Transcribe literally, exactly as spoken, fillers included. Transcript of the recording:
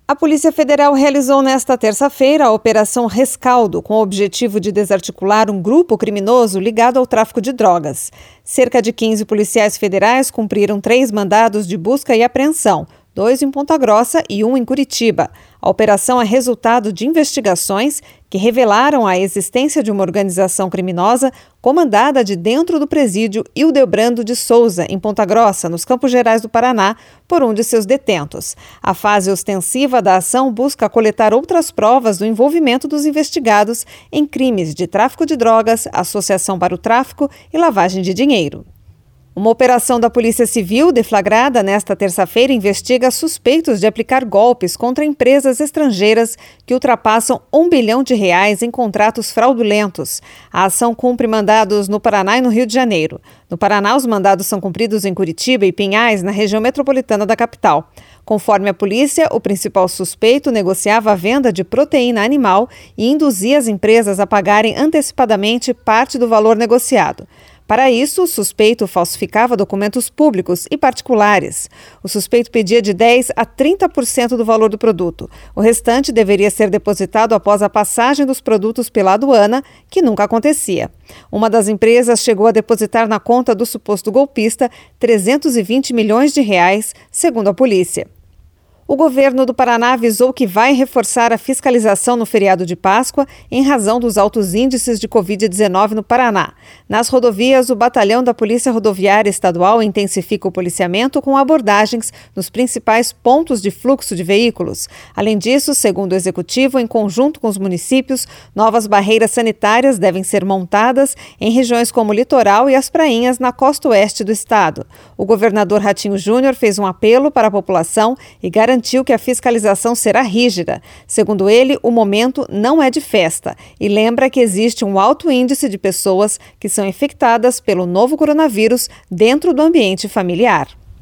A Polícia Federal realizou nesta terça-feira a Operação Rescaldo, com o objetivo de desarticular um grupo criminoso ligado ao tráfico de drogas. Cerca de quinze policiais federais cumpriram três mandados de busca e apreensão, dois em Ponta Grossa e um em Curitiba. A operação é resultado de investigações que revelaram a existência de uma organização criminosa comandada de dentro do presídio Hildebrando de Souza, em Ponta Grossa, nos Campos Gerais do Paraná, por um de seus detentos. A fase ostensiva da ação busca coletar outras provas do envolvimento dos investigados em crimes de tráfico de drogas, associação para o tráfico e lavagem de dinheiro. Uma operação da Polícia Civil, deflagrada nesta terça-feira, investiga suspeitos de aplicar golpes contra empresas estrangeiras que ultrapassam um bilhão de reais em contratos fraudulentos. A ação cumpre mandados no Paraná e no Rio de Janeiro. No Paraná, os mandados são cumpridos em Curitiba e Pinhais, na região metropolitana da capital. Conforme a polícia, o principal suspeito negociava a venda de proteína animal e induzia as empresas a pagarem antecipadamente parte do valor negociado. Para isso, o suspeito falsificava documentos públicos e particulares. O suspeito pedia de dez por cento a trinta por cento do valor do produto. O restante deveria ser depositado após a passagem dos produtos pela aduana, que nunca acontecia. Uma das empresas chegou a depositar na conta do suposto golpista trezentos e vinte milhões de reais, segundo a polícia. O governo do Paraná avisou que vai reforçar a fiscalização no feriado de Páscoa em razão dos altos índices de covid dezenove no Paraná. Nas rodovias, o batalhão da Polícia Rodoviária Estadual intensifica o policiamento com abordagens nos principais pontos de fluxo de veículos. Além disso, segundo o executivo, em conjunto com os municípios, novas barreiras sanitárias devem ser montadas em regiões como o litoral e as prainhas na costa oeste do estado. O governador Ratinho Júnior fez um apelo para a população e garantiu garantiu que a fiscalização será rígida. Segundo ele, o momento não é de festa e lembra que existe um alto índice de pessoas que são infectadas pelo novo coronavírus dentro do ambiente familiar.